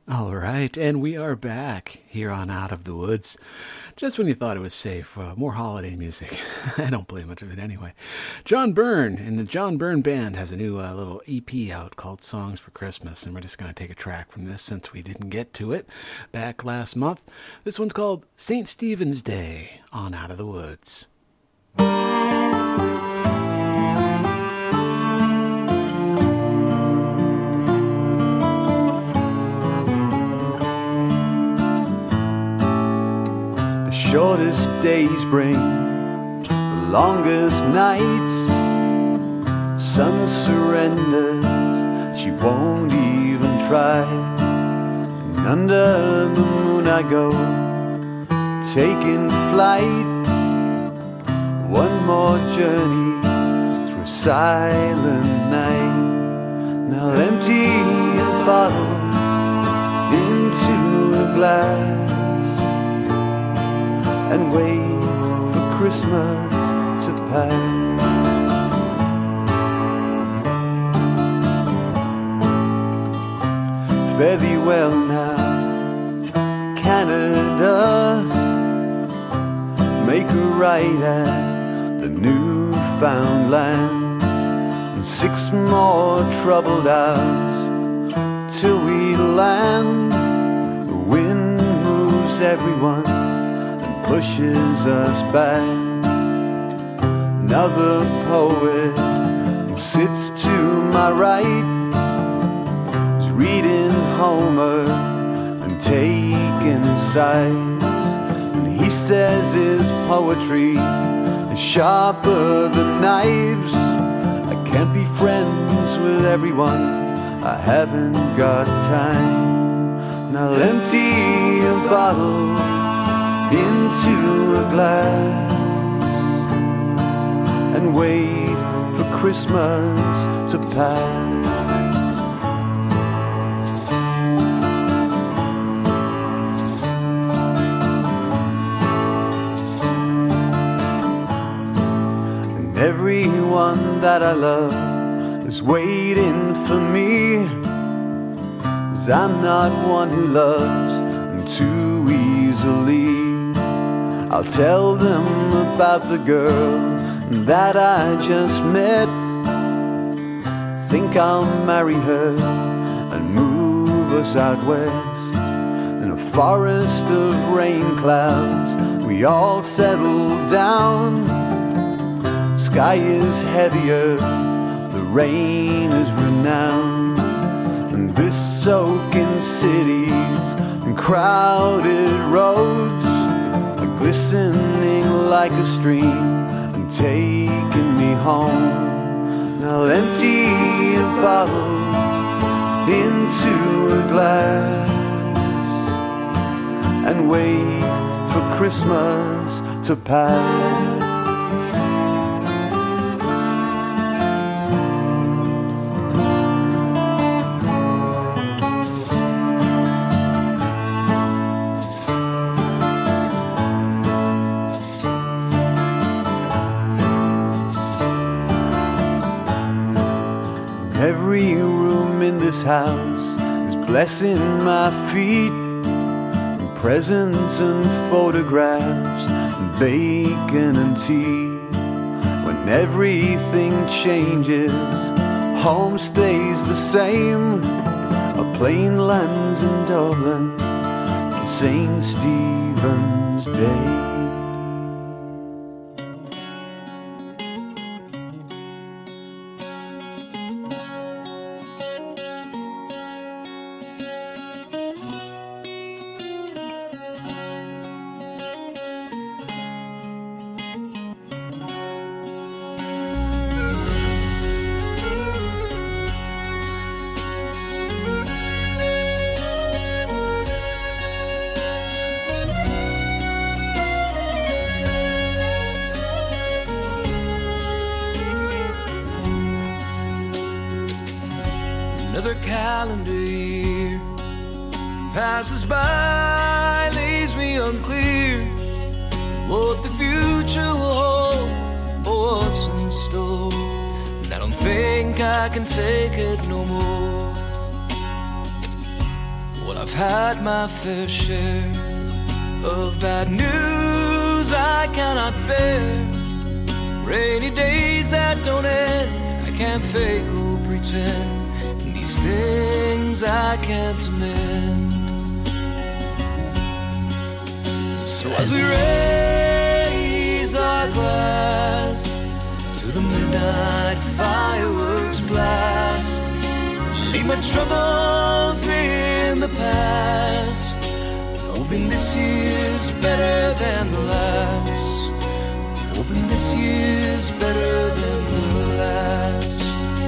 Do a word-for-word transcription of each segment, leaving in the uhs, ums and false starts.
All right, and we are back here on Out of the Woods. Just when you thought it was safe, uh, more holiday music. I don't play much of it anyway. John Byrne and the John Byrne Band has a new uh, little E P out called Songs for Christmas, and we're just going to take a track from this since we didn't get to it back last month. This one's called Saint Stephen's Day on Out of the Woods. Shortest days bring the longest nights. Sun surrenders, she won't even try. And under the moon I go, taking flight. One more journey through a silent night. Now empty a bottle into a glass and wait for Christmas to pass. Fare thee well now, Canada. Make a right at the newfound land. And six more troubled hours till we land. The wind moves everyone, pushes us back. Another poet sits to my right, is reading Homer and taking sighs. And he says his poetry is sharper than knives. I can't be friends with everyone, I haven't got time. Now empty a bottle into a glass and wait for Christmas to pass. And everyone that I love is waiting for me, 'cause I'm not one who loves too easily. I'll tell them about the girl that I just met. Think I'll marry her and move us out west. In a forest of rain clouds we all settle down. Sky is heavier, the rain is renowned. And this soaking cities and crowded roads, glistening like a stream and taking me home. Now empty a bottle into a glass and wait for Christmas to pass. Every room in this house is blessing my feet, and presents and photographs and bacon and tea. When everything changes, home stays the same. A plane lands in Dublin on Saint Stephen's Day. Another calendar year passes by, leaves me unclear what the future will hold or what's in store. And I don't think I can take it no more. What I I've had my fair share of bad news I cannot bear. Rainy days that don't end, I can't fake or pretend. These things I can't amend. So as we raise our glass to the midnight fireworks blast, leave my troubles in the past, hoping this year's better than the last, hoping this year's better than the last.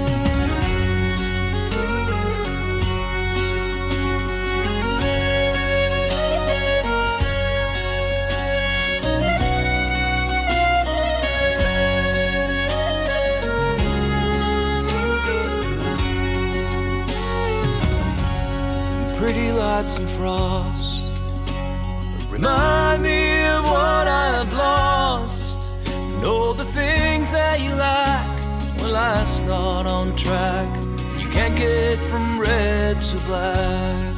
Pretty lights and frost remind me of what I have lost, and all the things that you like when life's not on track. You can't get from red to black.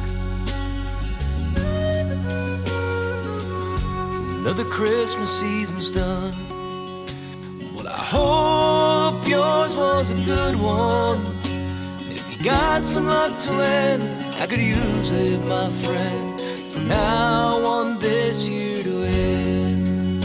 Another Christmas season's done, but I hope yours was a good one. If you got some luck to lend, I could use it, my friend, from now on this year to end.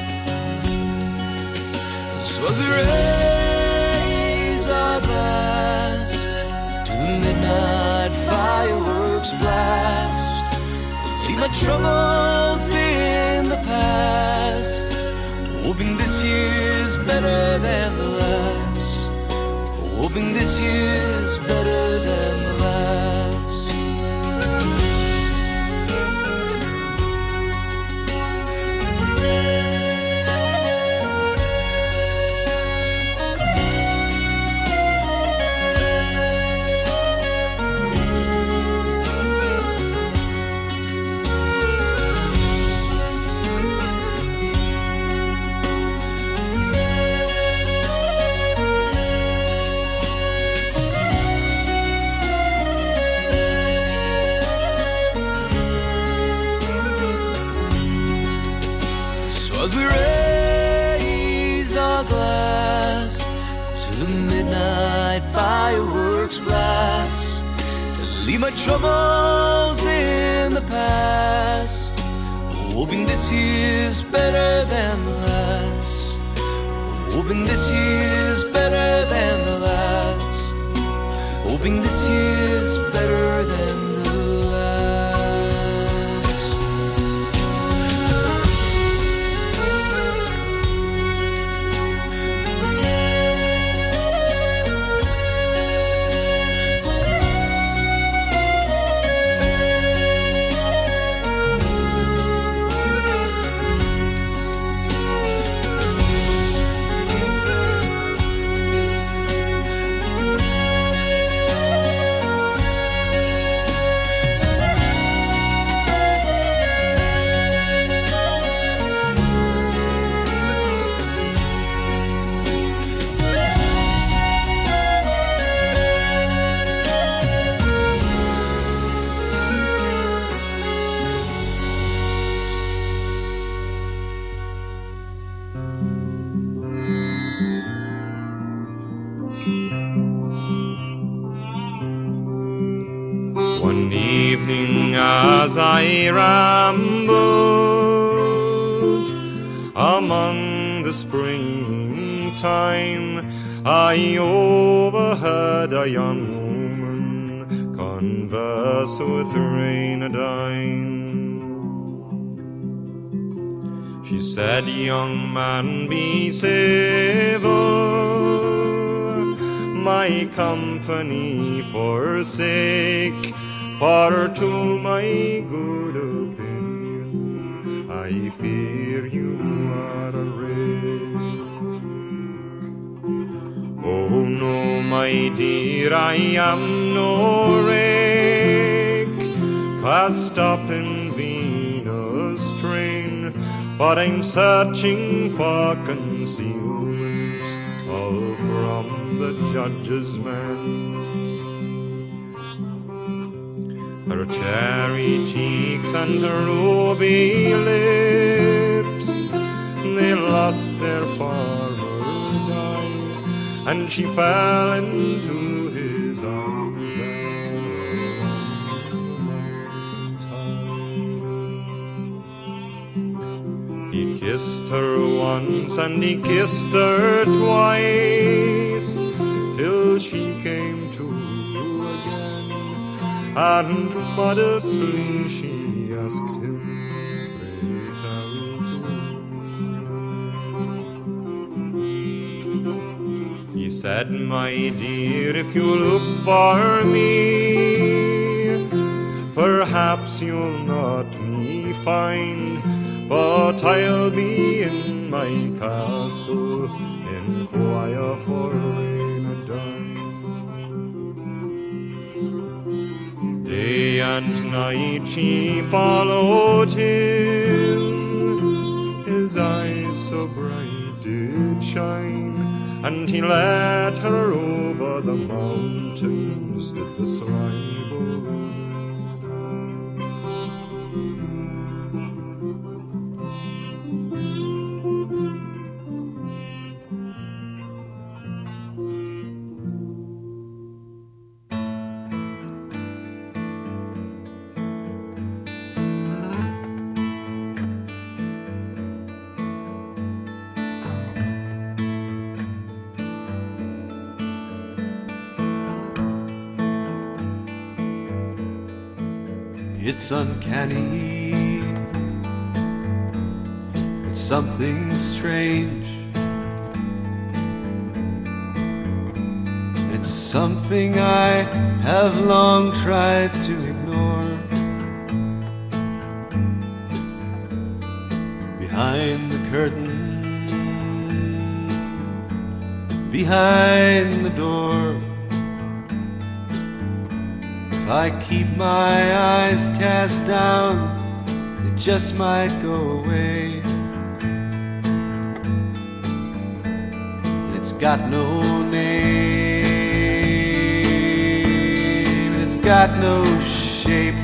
So as we raise our glass to the midnight fireworks blast, leave my troubles in the past, hoping this year's better than the last, hoping this year's better than the last. As we raise our glass to the midnight fireworks blast, leave my troubles in the past, hoping this year's better than the last, hoping this year's better than the last, hoping this year's better than the last. One evening as I rambled among the springtime, I overheard a young woman converse with Reynardine. She said, "Young man, be civil, my company forsake, for to my good opinion I fear you are a rake." "Oh no, my dear, I am no rake, cast up in Venus' train, but I'm searching for concealment all from the judge's man. her cherry cheeks and her ruby lips, they lost their former dye, and she fell into his arms there. He kissed her once and he kissed her twice, till she came to again, and modestly she asked him, "Pray shall we do?" He said, "My dear, if you look for me, perhaps you'll not me find, but I'll be in my castle, inquire for Reynardine." Day and night she followed him, his eyes so bright did shine, and he led her over the mountains did the Sligo. It's uncanny, it's something strange, it's something I have long tried to ignore. Behind the curtain, behind the door, if I keep my eyes cast down, it just might go away. It's got no name, it's got no shape,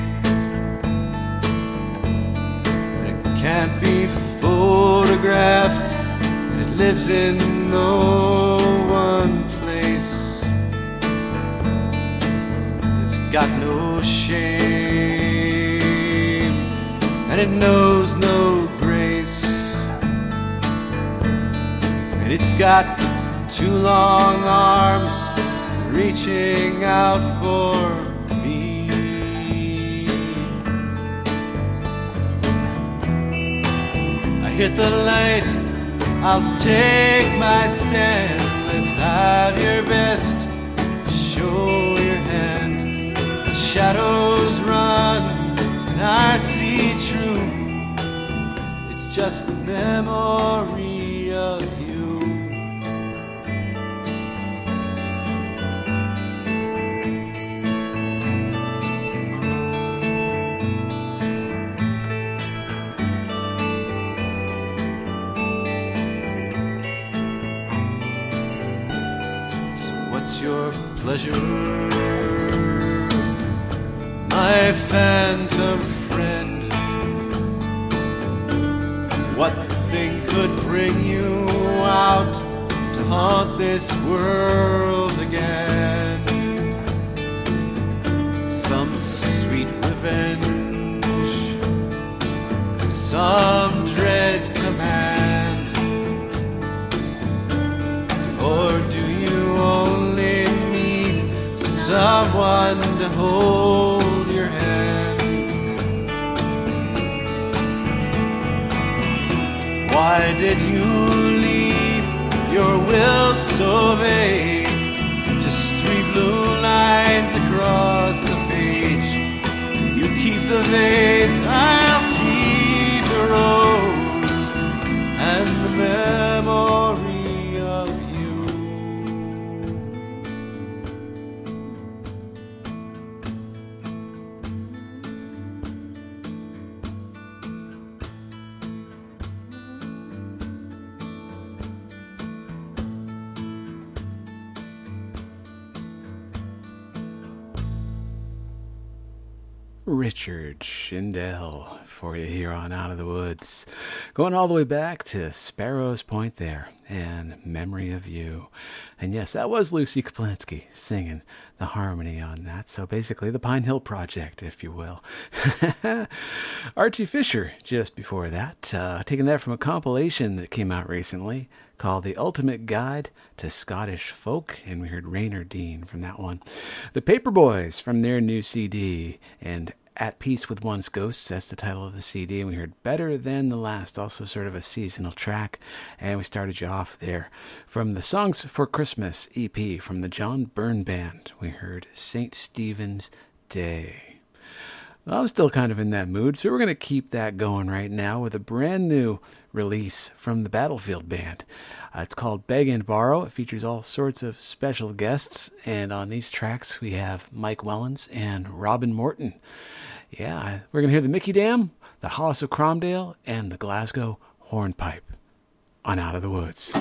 it can't be photographed, it lives in no one place. Got no shame, and it knows no grace, and it's got two long arms reaching out for me. I hit the light, I'll take my stand. Let's have your best, show your hand. Shadows run and I see true, it's just the memory of you. So what's your pleasure, my phantom friend? What thing could bring you out to haunt this world again? Some sweet revenge, some dread command, or do you only need someone to hold your hand? Why did you leave your will so vague? Just three blue lines across the page. You keep the vase, I'll keep the rose and the memory of you. Richard Shindell for you here on Out of the Woods. Going all the way back to Sparrow's Point there and Memory of You. And yes, that was Lucy Kaplinsky singing the harmony on that. So basically the Pine Hill Project, if you will. Archie Fisher just before that, uh, taking that from a compilation that came out recently called The Ultimate Guide to Scottish Folk, and we heard Raynor Dean from that one. The Paperboys from their new C D, and At Peace with One's Ghosts, that's the title of the C D, and we heard Better Than the Last, also sort of a seasonal track, and we started you off there from the Songs for Christmas E P from the John Byrne Band. We heard Saint Stephen's Day. Well, I'm still kind of in that mood, so we're going to keep that going right now with a brand new release from the Battlefield Band. Uh, it's called Beg and Borrow. It features all sorts of special guests, and on these tracks we have Mike Wellens and Robin Morton. Yeah, we're going to hear the Mickey Dam, the Hollis of Cromdale, and the Glasgow Hornpipe on Out of the Woods.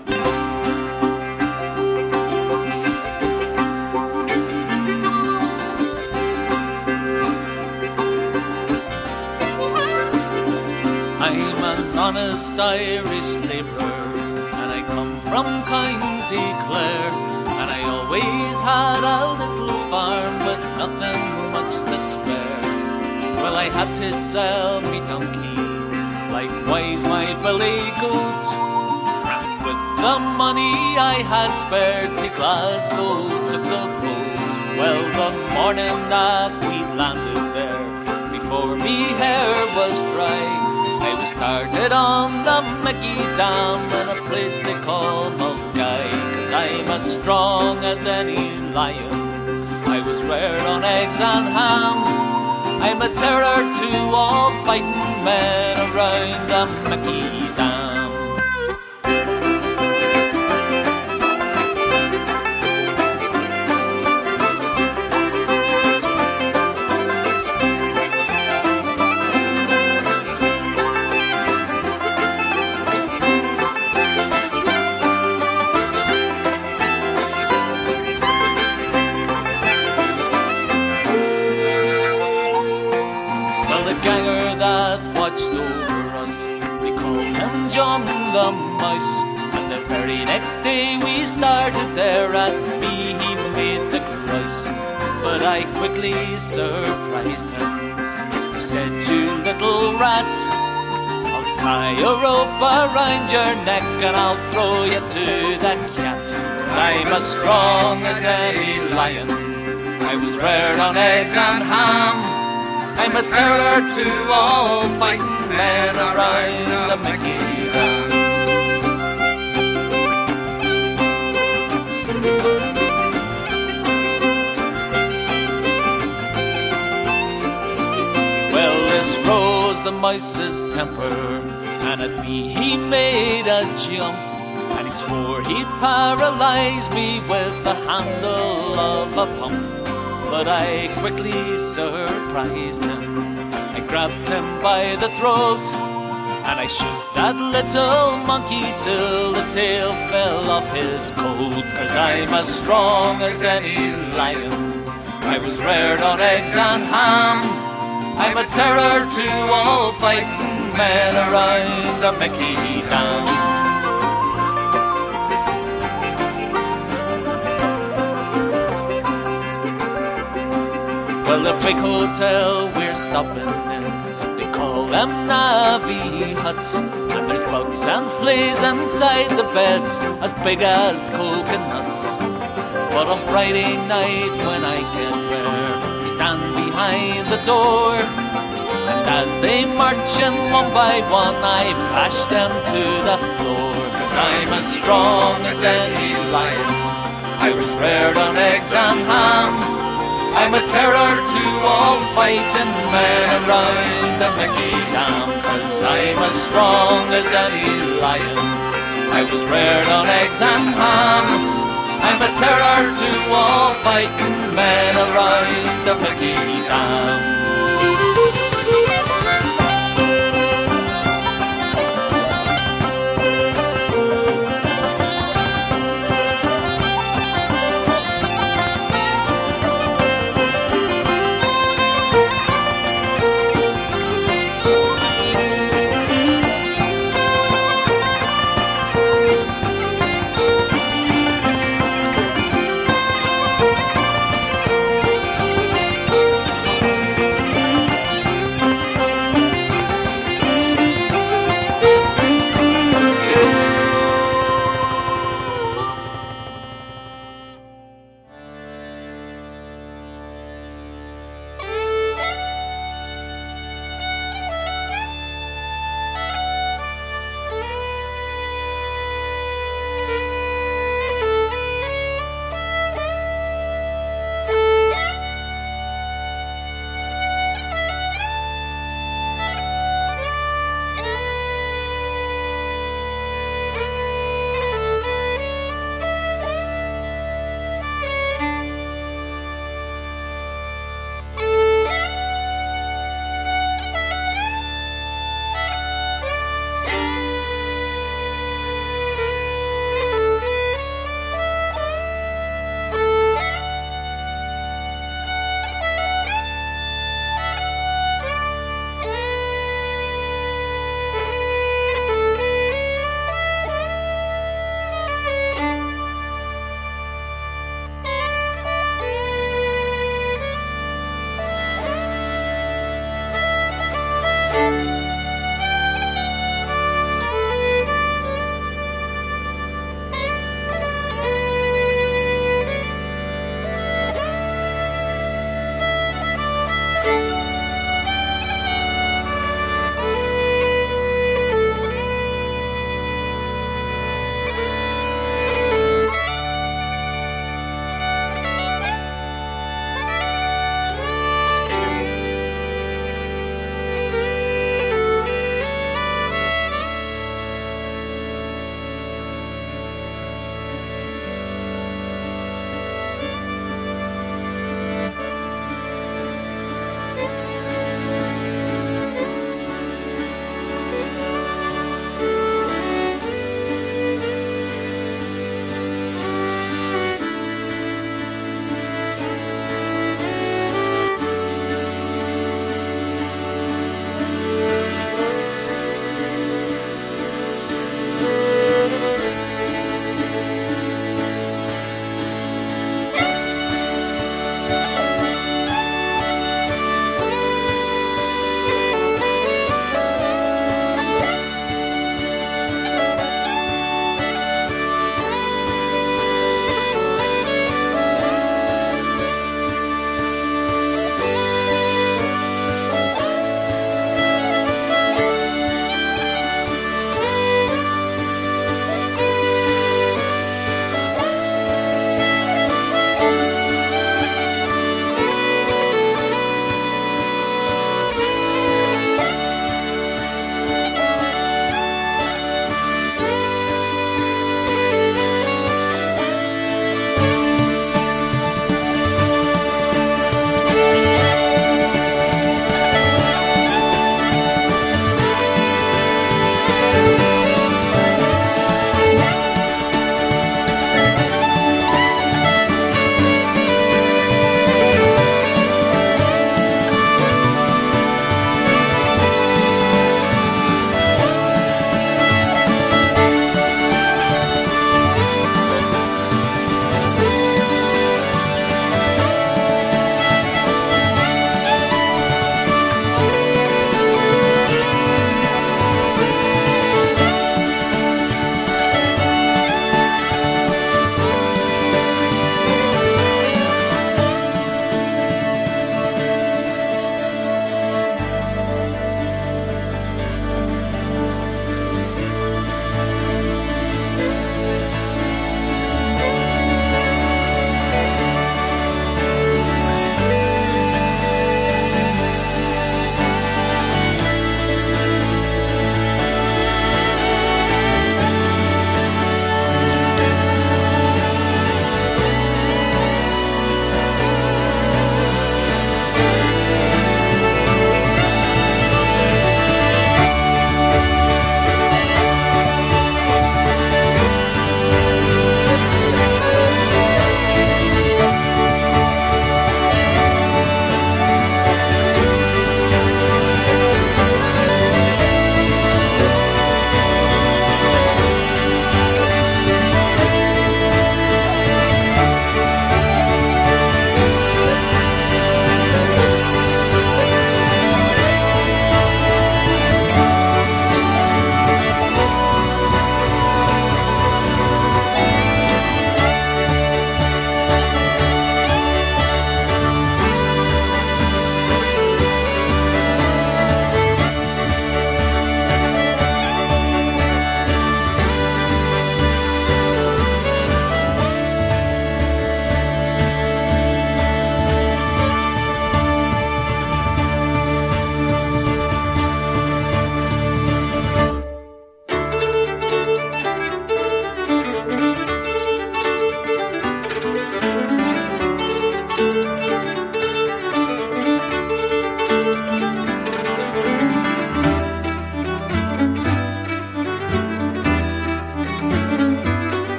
I'm an honest Irish labourer, and I come from County Clare, and I always had a little farm with nothing much to spare. Well, I had to sell me donkey, likewise my billy goat, and with the money I had spared to Glasgow took the boat. Well, the morning that we landed there, before me hair was dry, I was started on the Mickey Dam in a place they call Mulgai. Cause I'm as strong as any lion, I was reared on eggs and ham. I'm a terror to all fighting men around the Mickey Dam. The mouse, and the very next day we started there at me he made to Christ. But I quickly surprised him. He said, you little rat, I'll tie a rope around your neck and I'll throw you to the cat. 'Cause I'm as strong as any lion, I was reared on eggs and ham. I'm a terror to all fighting men around the Mickey Dam. Well, this rose the mouse's temper, and at me he made a jump, and he swore he'd paralyze me with the handle of a pump. But I quickly surprised him. I grabbed him by the throat, and I shook that little monkey till the tail fell off his coat. 'Cause I'm as strong as any lion, I was reared on eggs and ham. I'm a terror to all fighting men around the Mickey Dam. Well, the big hotel we're stopping in, they call them Navy huts, and there's bugs and fleas inside the beds as big as coconuts. But on Friday night when I get there, I stand behind the door, and as they march in one by one, I bash them to the floor. 'Cause I'm as strong as any lion, I was reared on eggs and ham. I'm a terror to all fighting men around the Mickey Dam. 'Cause I'm as strong as any lion, I was reared on eggs and ham. I'm a terror to all fighting men around the Mickey Dam.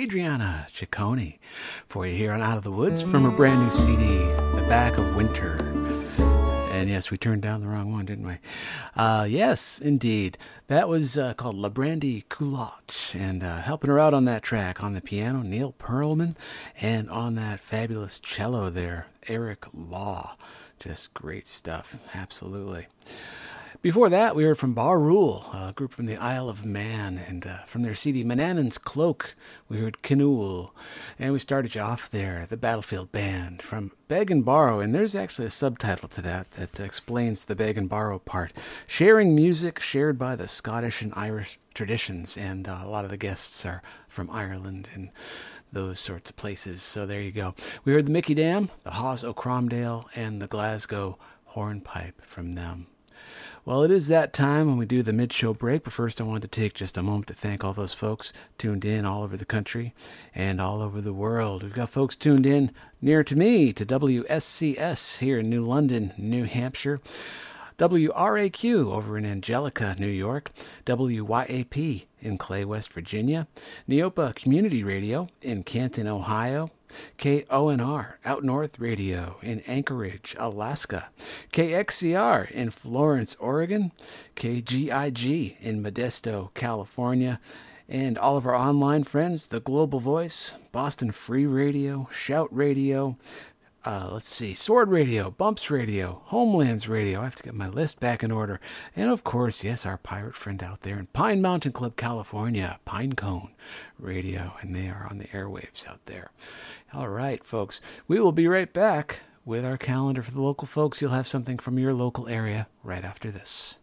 Adriana Ciccone for you here on Out of the Woods from her brand new C D, The Back of Winter. And yes, we turned down the wrong one, didn't we? Uh, yes, indeed. That was uh, called La Brandy Culotte. And uh, helping her out on that track on the piano, Neil Pearlman. And on that fabulous cello there, Eric Law. Just great stuff. Absolutely. Before that, we heard from Bar Rule, a group from the Isle of Man, and uh, from their C D Manannan's Cloak, we heard Canool. And we started you off there, the Battlefield Band, from Beg and Borrow, and there's actually a subtitle to that that explains the beg and borrow part. Sharing music shared by the Scottish and Irish traditions, and uh, a lot of the guests are from Ireland and those sorts of places, so there you go. We heard the Mickey Dam, the Hawes O'Cromdale, and the Glasgow Hornpipe from them. Well, it is that time when we do the mid-show break, but first I wanted to take just a moment to thank all those folks tuned in all over the country and all over the world. We've got folks tuned in near to me, to W S C S here in New London, New Hampshire, W R A Q over in Angelica, New York, W Y A P in Clay, West Virginia, Neopa Community Radio in Canton, Ohio, K O N R Out North Radio in Anchorage, Alaska, K X C R in Florence, Oregon, K G I G in Modesto, California, and all of our online friends, The Global Voice, Boston Free Radio, Shout Radio, Uh, let's see, Sword Radio, Bumps Radio, Homelands Radio. I have to get my list back in order. And of course, yes, our pirate friend out there in Pine Mountain Club, California, Pinecone Radio. And they are on the airwaves out there. All right, folks, we will be right back with our calendar for the local folks. You'll have something from your local area right after this.